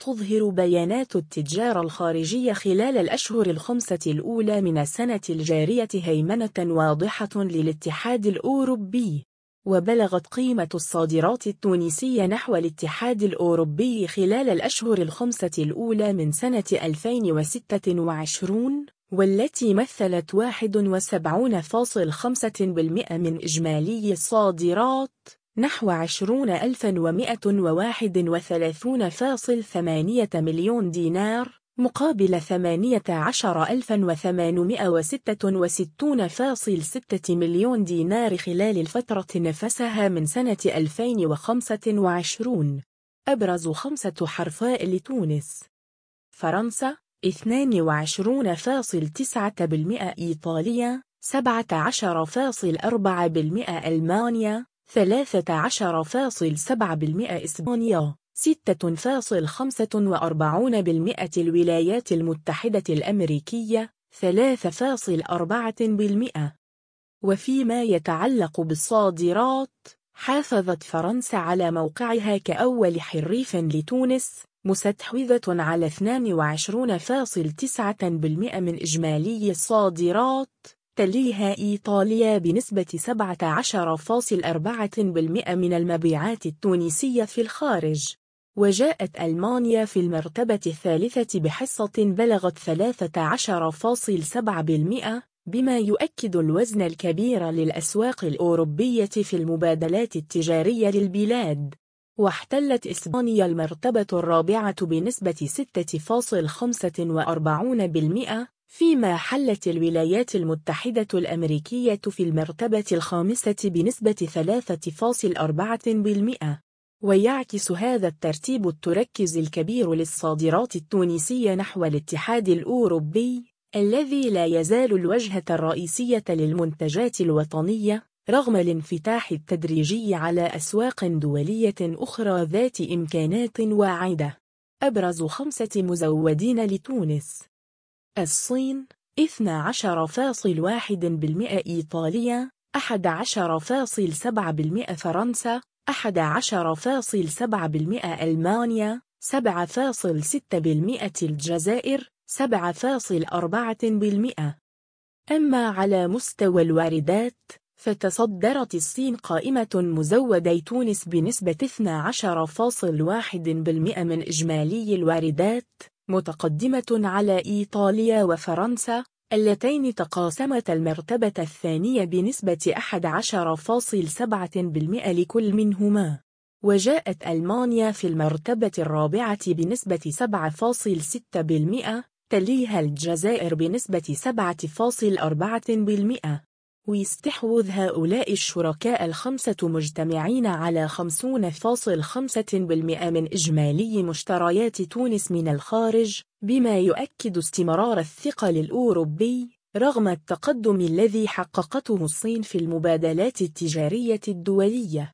تظهر بيانات التجارة الخارجية خلال الأشهر الخمسة الأولى من السنة الجارية هيمنة واضحة للاتحاد الأوروبي، وبلغت قيمة الصادرات التونسية نحو الاتحاد الأوروبي خلال الأشهر الخمسة الأولى من سنة 2026، والتي مثلت 71.5% من إجمالي الصادرات نحو 20,131.8 مليون دينار، مقابل 18,866.6 مليون دينار خلال الفترة نفسها من سنة 2025. أبرز 5 حرفاء لتونس: فرنسا 22.9%، إيطاليا 17.4%، ألمانيا 13.7%، إسبانيا 6.45%، الولايات المتحدة الأمريكية 3.4%. وفيما يتعلق بالصادرات، حافظت فرنسا على موقعها كأول حريف لتونس، مستحوذة على 22.9% من إجمالي الصادرات، تليها إيطاليا بنسبة 17.4% من المبيعات التونسية في الخارج، وجاءت ألمانيا في المرتبة الثالثة بحصة بلغت 13.7%، بما يؤكد الوزن الكبير للأسواق الأوروبية في المبادلات التجارية للبلاد. واحتلت إسبانيا المرتبة الرابعة بنسبة 6.45%، فيما حلت الولايات المتحدة الأمريكية في المرتبة الخامسة بنسبة 3.4%. ويعكس هذا الترتيب التركز الكبير للصادرات التونسية نحو الاتحاد الأوروبي، الذي لا يزال الوجهة الرئيسية للمنتجات الوطنية، رغم الانفتاح التدريجي على أسواق دولية أخرى ذات إمكانات واعدة. أبرز 5 مزودين لتونس: الصين 12.1%، إيطاليا 11.7%، فرنسا 11.7%، ألمانيا 7.6%، الجزائر 7.4%. أما على مستوى الواردات، فتصدرت الصين قائمة مزودي تونس بنسبة 12.1% من إجمالي الواردات، متقدمة على إيطاليا وفرنسا اللتين تقاسمتا المرتبة الثانية بنسبة 11.7% لكل منهما. وجاءت ألمانيا في المرتبة الرابعة بنسبة 7.6%، تليها الجزائر بنسبة 7.4%. ويستحوذ هؤلاء الشركاء ال5 مجتمعين على 50.5% من إجمالي مشتريات تونس من الخارج، بما يؤكد استمرار الثقل الأوروبي رغم التقدم الذي حققته الصين في المبادلات التجارية الدولية.